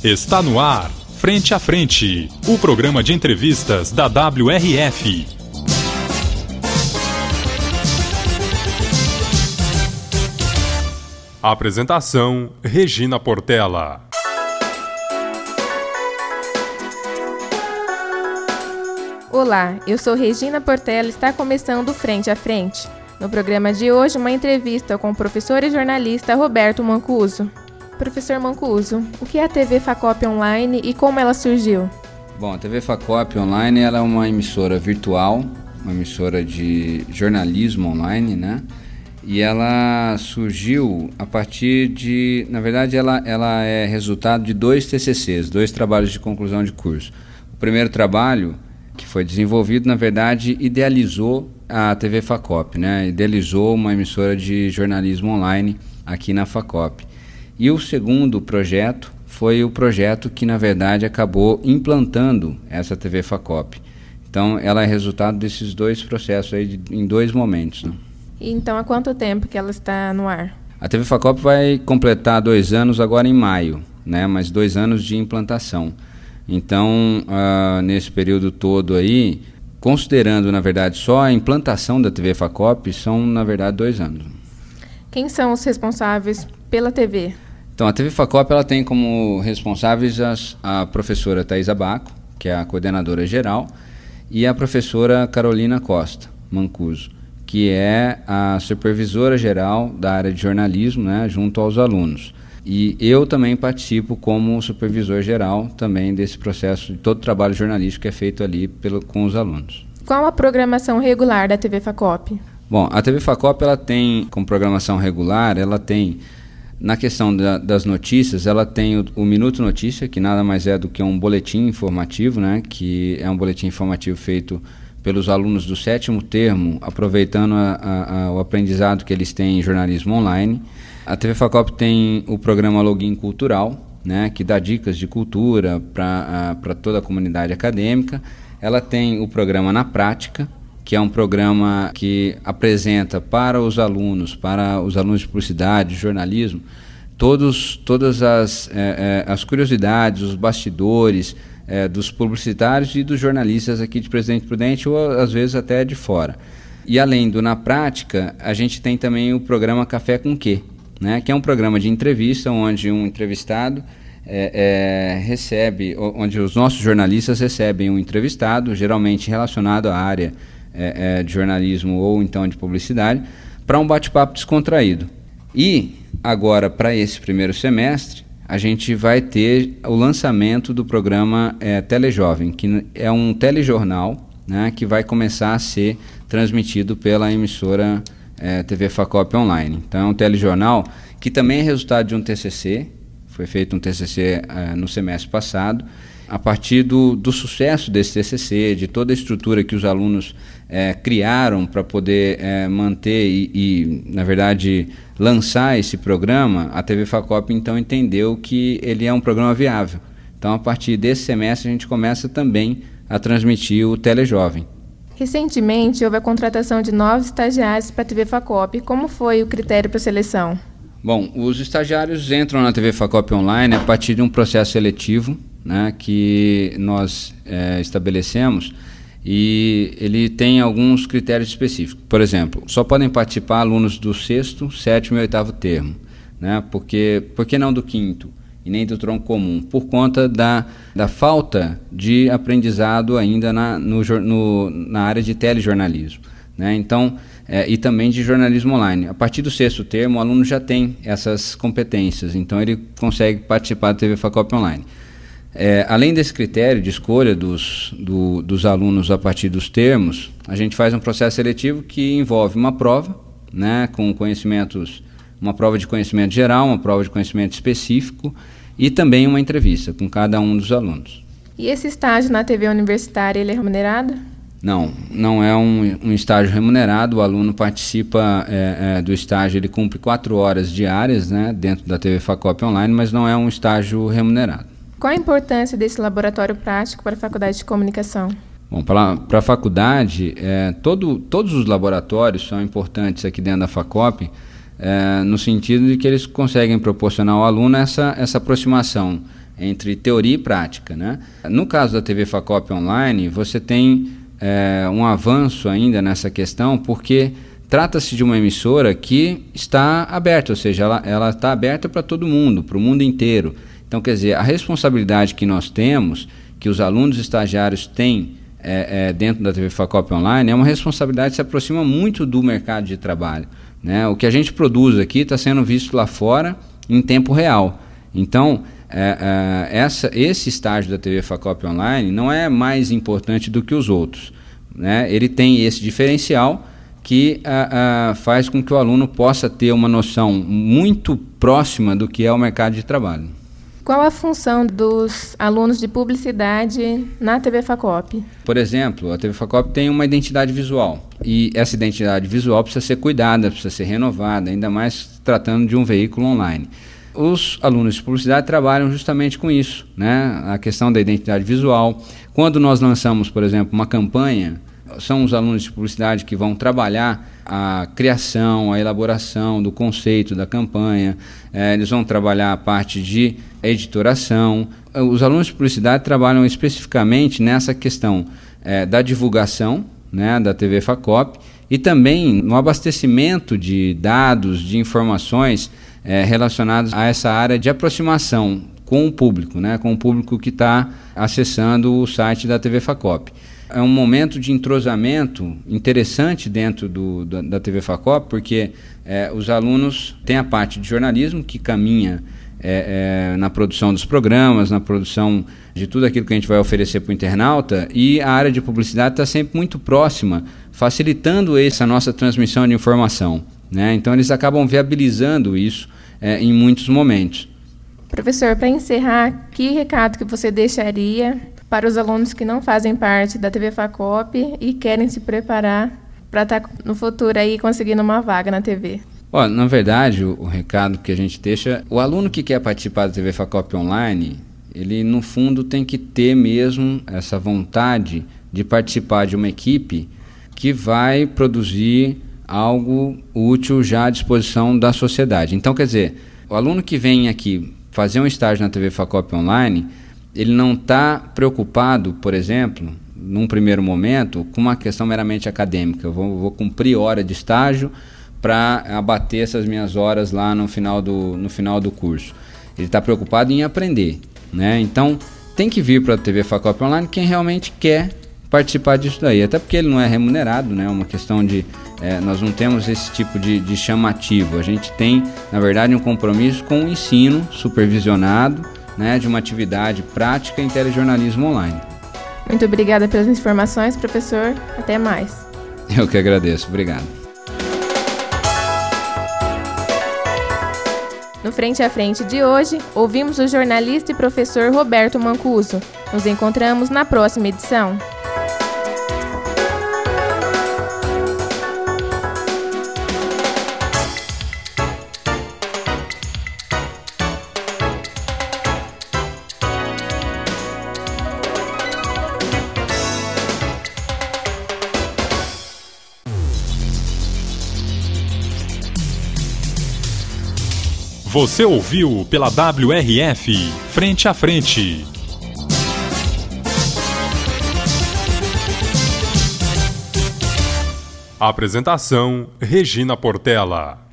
Está no ar, Frente a Frente, o programa de entrevistas da WRF. Apresentação, Regina Portela. Olá, eu sou Regina Portela e está começando o Frente a Frente. No programa de hoje, uma entrevista com o professor e jornalista Roberto Mancuso. Professor Mancuso, o que é a TV Facop Online e como ela surgiu? Bom, a TV Facop Online ela é uma emissora virtual, uma emissora de jornalismo online, né? E ela surgiu a partir de... Na verdade, ela é resultado de 2 TCCs, 2 trabalhos de conclusão de curso. O primeiro trabalho, que foi desenvolvido, na verdade, idealizou a TV Facop, né? Idealizou uma emissora de jornalismo online aqui na Facop. E o segundo projeto foi o projeto que, na verdade, acabou implantando essa TV Facop. Então, ela é resultado desses 2 processos aí em 2 momentos, né? Então, há quanto tempo que ela está no ar? A TV Facop vai completar 2 anos agora em maio, né? Mas 2 anos de implantação. Então, nesse período todo aí, considerando, na verdade, só a implantação da TV Facop, são, na verdade, 2 anos. Quem são os responsáveis pela TV? Então, a TV Facop ela tem como responsáveis a professora Thais Abaco, que é a coordenadora geral, e a professora Carolina Costa Mancuso, que é a supervisora geral da área de jornalismo, né, junto aos alunos. E eu também participo como supervisor geral também desse processo, de todo o trabalho jornalístico que é feito ali com os alunos. Qual a programação regular da TV Facop? Bom, a TV Facop ela tem, como programação regular, ela tem, na questão das notícias, ela tem o Minuto Notícia, que nada mais é do que um boletim informativo, né, que é um boletim informativo feito pelos alunos do 7º termo, aproveitando o aprendizado que eles têm em jornalismo online. A TV Facop tem o programa Login Cultural, né, que dá dicas de cultura para toda a comunidade acadêmica. Ela tem o programa Na Prática, que é um programa que apresenta para os alunos de publicidade, jornalismo, todas as curiosidades, os bastidores dos publicitários e dos jornalistas aqui de Presidente Prudente, ou às vezes até de fora. E além do Na Prática, a gente tem também o programa Café com Quê, né, que é um programa de entrevista onde um entrevistado onde os nossos jornalistas recebem um entrevistado, geralmente relacionado à área de jornalismo ou então de publicidade, para um bate-papo descontraído. E agora, para esse primeiro semestre, a gente vai ter o lançamento do programa Telejovem, que é um telejornal, né, que vai começar a ser transmitido pela emissora TV Facop Online. Então é um telejornal que também é resultado de um TCC, foi feito um TCC no semestre passado. A partir do sucesso desse TCC, de toda a estrutura que os alunos criaram para poder manter e, na verdade, lançar esse programa, a TV Facop então entendeu que ele é um programa viável. Então, a partir desse semestre, a gente começa também a transmitir o Telejovem. Recentemente, houve a contratação de novos estagiários para a TV Facop. Como foi o critério para a seleção? Bom, os estagiários entram na TV Facop Online a partir de um processo seletivo, né, que nós estabelecemos, e ele tem alguns critérios específicos. Por exemplo, só podem participar alunos do 6º, 7º e 8º termo, né, por que não do 5º e nem do tronco comum? Por conta da falta de aprendizado ainda na área de telejornalismo, né? Então, e também de jornalismo online. A partir do 6º termo, o aluno já tem essas competências, então ele consegue participar da TV Facop Online. Além desse critério de escolha dos alunos a partir dos termos, a gente faz um processo seletivo que envolve uma prova, né, com conhecimentos, uma prova de conhecimento geral, uma prova de conhecimento específico e também uma entrevista com cada um dos alunos. E esse estágio na TV universitária, ele é remunerado? Não é um estágio remunerado. O aluno participa do estágio, ele cumpre 4 horas diárias, né, dentro da TV Facop Online, mas não é um estágio remunerado. Qual a importância desse laboratório prático para a Faculdade de Comunicação? Bom, para a faculdade, todos os laboratórios são importantes aqui dentro da Facop, no sentido de que eles conseguem proporcionar ao aluno essa aproximação entre teoria e prática, né? No caso da TV Facop Online, você tem um avanço ainda nessa questão, porque trata-se de uma emissora que está aberta, ou seja, ela está aberta para todo mundo, para o mundo inteiro. Então, quer dizer, a responsabilidade que nós temos, que os alunos estagiários têm dentro da TV Facop Online, é uma responsabilidade que se aproxima muito do mercado de trabalho, né? O que a gente produz aqui está sendo visto lá fora em tempo real. Então, esse estágio da TV Facop Online não é mais importante do que os outros, né? Ele tem esse diferencial que faz com que o aluno possa ter uma noção muito próxima do que é o mercado de trabalho. Qual a função dos alunos de publicidade na TV Facop? Por exemplo, a TV Facop tem uma identidade visual, e essa identidade visual precisa ser cuidada, precisa ser renovada, ainda mais tratando de um veículo online. Os alunos de publicidade trabalham justamente com isso, né? A questão da identidade visual. Quando nós lançamos, por exemplo, uma campanha, são os alunos de publicidade que vão trabalhar a criação, a elaboração do conceito da campanha, eles vão trabalhar a parte de editoração. Os alunos de publicidade trabalham especificamente nessa questão da divulgação, né, da TV Facop, e também no abastecimento de dados, de informações relacionadas a essa área de aproximação com o público, né, com o público que está acessando o site da TV Facop. É um momento de entrosamento interessante dentro da TV Facop, porque os alunos têm a parte de jornalismo que caminha na produção dos programas, na produção de tudo aquilo que a gente vai oferecer para o internauta, e a área de publicidade está sempre muito próxima, facilitando essa nossa transmissão de informação, né? Então eles acabam viabilizando isso em muitos momentos. Professor, para encerrar, que recado que você deixaria para os alunos que não fazem parte da TV Facop e querem se preparar para estar no futuro aí conseguindo uma vaga na TV? Na verdade, o recado que a gente deixa, o aluno que quer participar da TV Facop Online, ele no fundo tem que ter mesmo essa vontade de participar de uma equipe que vai produzir algo útil já à disposição da sociedade. Então, quer dizer, o aluno que vem aqui fazer um estágio na TV Facop Online, ele não está preocupado, por exemplo, num primeiro momento, com uma questão meramente acadêmica. Eu vou cumprir hora de estágio para abater essas minhas horas lá no final do curso. Ele está preocupado em aprender, né? Então, tem que vir para a TV Facop Online quem realmente quer participar disso daí. Até porque ele não é remunerado, né? É uma questão de... nós não temos esse tipo de chamativo. A gente tem, na verdade, um compromisso com o ensino supervisionado, né, de uma atividade prática em telejornalismo online. Muito obrigada pelas informações, professor. Até mais. Eu que agradeço. Obrigado. No Frente a Frente de hoje, ouvimos o jornalista e professor Roberto Mancuso. Nos encontramos na próxima edição. Você ouviu pela WRF Frente a Frente. Apresentação: Regina Portela.